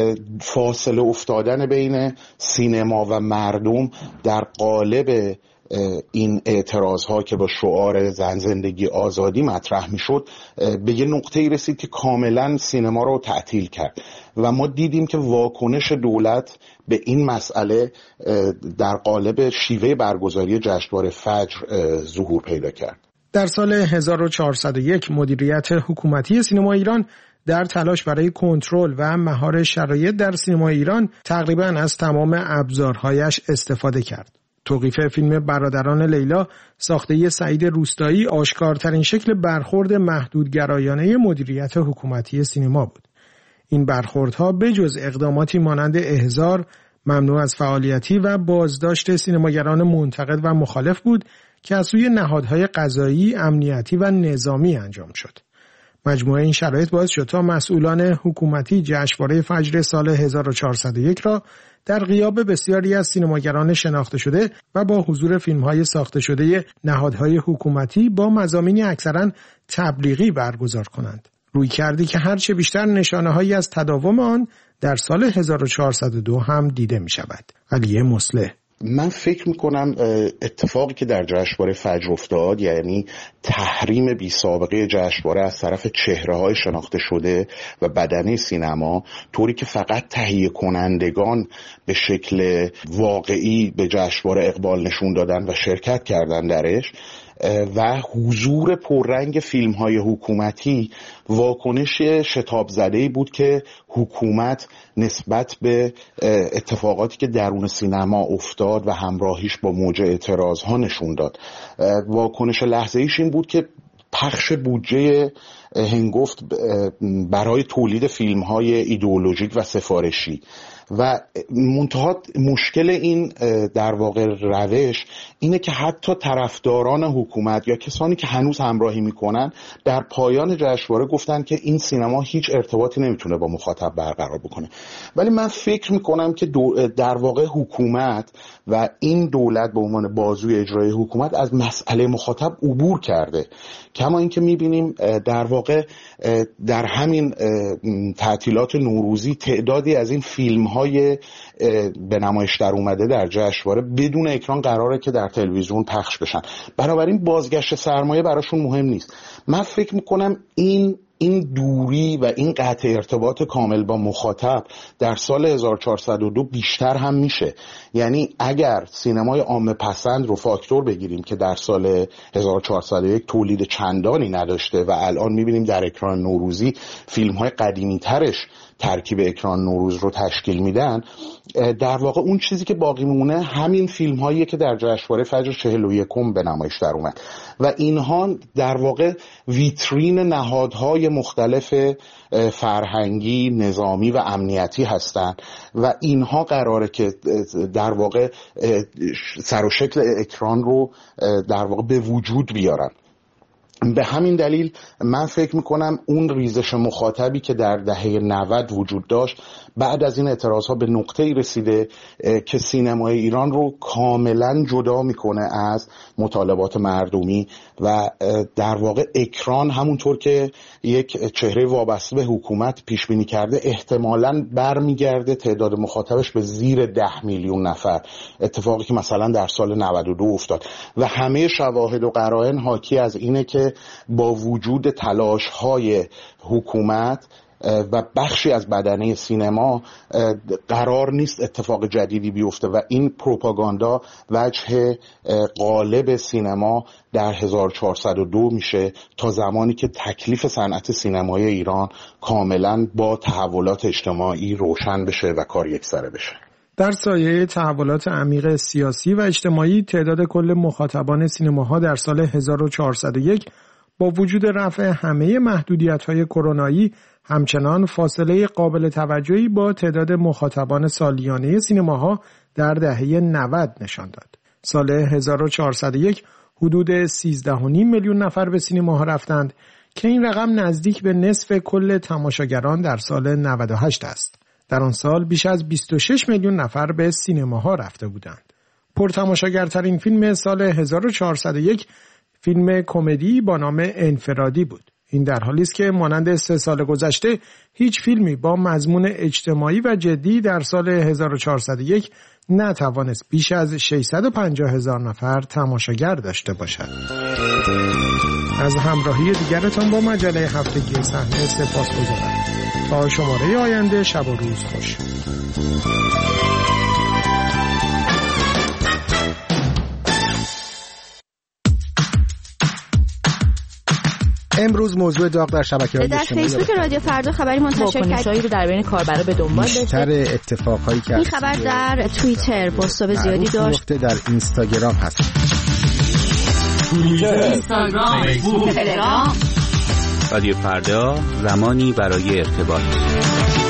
فاصله افتادن بین سینما و مردم در قالب این اعتراض ها که با شعار زن زندگی آزادی مطرح می شد به یه نقطه‌ای رسید که کاملا سینما رو تعطیل کرد و ما دیدیم که واکنش دولت به این مسئله در قالب شیوه برگزاری جشنواره فجر ظهور پیدا کرد. در سال هزار و چهارصد و یک مدیریت حکومتی سینما ایران در تلاش برای کنترل و مهار شرایط در سینما ایران تقریباً از تمام ابزارهایش استفاده کرد. توقیف فیلم برادران لیلا ساخته سعید روستایی آشکارترین شکل برخورد محدودگرایانه مدیریت حکومتی سینما بود. این برخوردها بجز اقداماتی مانند احضار، ممنوع از فعالیتی و بازداشت سینماگران منتقد و مخالف بود که از سوی نهادهای قضایی، امنیتی و نظامی انجام شد. مجموعه این شرایط باعث شد تا مسئولان حکومتی جشنواره فجر سال هزار و چهارصد و یک را در غیاب بسیاری از سینماگران شناخته شده و با حضور فیلم‌های ساخته شده نهادهای حکومتی با مضامینی اکثراً تبلیغی برگزار کنند. روی کردی که هرچه بیشتر نشانه‌هایی از تداوم آن در سال هزار و چهارصد و دو هم دیده می‌شود. علی مصلح: من فکر میکنم اتفاقی که در جشنواره فجر افتاد، یعنی تحریم بی سابقه جشنواره از طرف چهره‌های شناخته شده و بدنه سینما، طوری که فقط تهیه کنندگان به شکل واقعی به جشنواره اقبال نشون دادن و شرکت کردن درش، و حضور پررنگ فیلم‌های حکومتی واکنش شتاب زده‌ای بود که حکومت نسبت به اتفاقاتی که درون سینما افتاد و همراهیش با موج اعتراض‌ها نشون داد. واکنش لحظه‌ایش این بود که پخش بودجه هنگفت برای تولید فیلم‌های ایدئولوژیک و سفارشی و منتها مشکل این در واقع روش اینه که حتی طرفداران حکومت یا کسانی که هنوز همراهی میکنن در پایان جشنواره گفتن که این سینما هیچ ارتباطی نمیتونه با مخاطب برقرار بکنه. ولی من فکر میکنم که در واقع حکومت و این دولت به عنوان بازوی اجرایی حکومت از مسئله مخاطب عبور کرده. کما اینکه میبینیم در واقع در همین تعطیلات نوروزی تعدادی از این فیلم های به نمایش در اومده در جشنواره بدون اکران قراره که در تلویزیون پخش بشن. بنابراین بازگشت سرمایه براشون مهم نیست. من فکر میکنم این این دوری و این قطع ارتباط کامل با مخاطب در سال هزار و چهارصد و دو بیشتر هم میشه. یعنی اگر سینمای عامه پسند رو فاکتور بگیریم که در سال هزار و چهارصد و یک تولید چندانی نداشته و الان میبینیم در اکران نوروزی فیلم‌های قدیمی ترش ترکیب اکران نوروز رو تشکیل میدن، در واقع اون چیزی که باقی میمونه همین فیلم هاییه که در جشنواره فجر چهل و یکم به نمایش در اومد و اینها در واقع ویترین نهادهای مختلف فرهنگی، نظامی و امنیتی هستند و اینها قراره که در واقع سر و شکل اکران رو در واقع به وجود بیارن. به همین دلیل من فکر میکنم اون ریزش مخاطبی که در دهه نود وجود داشت بعد از این اعتراضها به نقطه‌ای رسیده که سینمای ایران رو کاملا جدا میکنه از مطالبات مردمی و در واقع اکران همونطور که یک چهره وابسته به حکومت پیش بینی کرده احتمالاً برمیگرده تعداد مخاطبش به زیر ده میلیون نفر، اتفاقی که مثلا در سال نود و دو افتاد و همه شواهد و قرائن حاکی از اینه که با وجود تلاش‌های حکومت و بخشی از بدنه سینما قرار نیست اتفاق جدیدی بیفته و این پروپاگاندا وجه غالب سینما در هزار و چهارصد و دو میشه تا زمانی که تکلیف صنعت سینمای ایران کاملا با تحولات اجتماعی روشن بشه و کار یکسره بشه. در سایه تحولات عمیق سیاسی و اجتماعی تعداد کل مخاطبان سینماها در سال هزار و چهارصد و یک با وجود رفع همه محدودیت‌های کرونایی همچنان فاصله قابل توجهی با تعداد مخاطبان سالیانه سینماها در دهه نود نشان داد. سال هزار و چهارصد و یک حدود سیزده و نیم میلیون نفر به سینماها رفتند که این رقم نزدیک به نصف کل تماشاگران در سال نود و هشت است. در آن سال بیش از بیست و شش میلیون نفر به سینماها رفته بودند. پرتماشاگرترین فیلم سال هزار و چهارصد و یک فیلم کمدی با نام انفرادی بود. این در حالی است که مانند سه سال گذشته هیچ فیلمی با مضمون اجتماعی و جدی در سال هزار و چهارصد و یک نتوانست بیش از ششصد و پنجاه هزار نفر تماشاگر داشته باشد. از همراهی دیگرتان با مجله هفتگی صحنه سپاسگزارم. تا شماره آینده شب و روز خوش. امروز موضوع داغ در شبکه‌های اجتماعی در فیسبوک رادیو فردا خبری منتشر کرد رو در بین کاربرا به دنبال داشته. بیشتر اتفاقایی که این خبر در توییتر پست‌های زیادی داشت. در اینستاگرام هست. توییتر، اینستاگرام، فیسبوک، تلگرام. رادیو فردا زمانی برای ارتباط.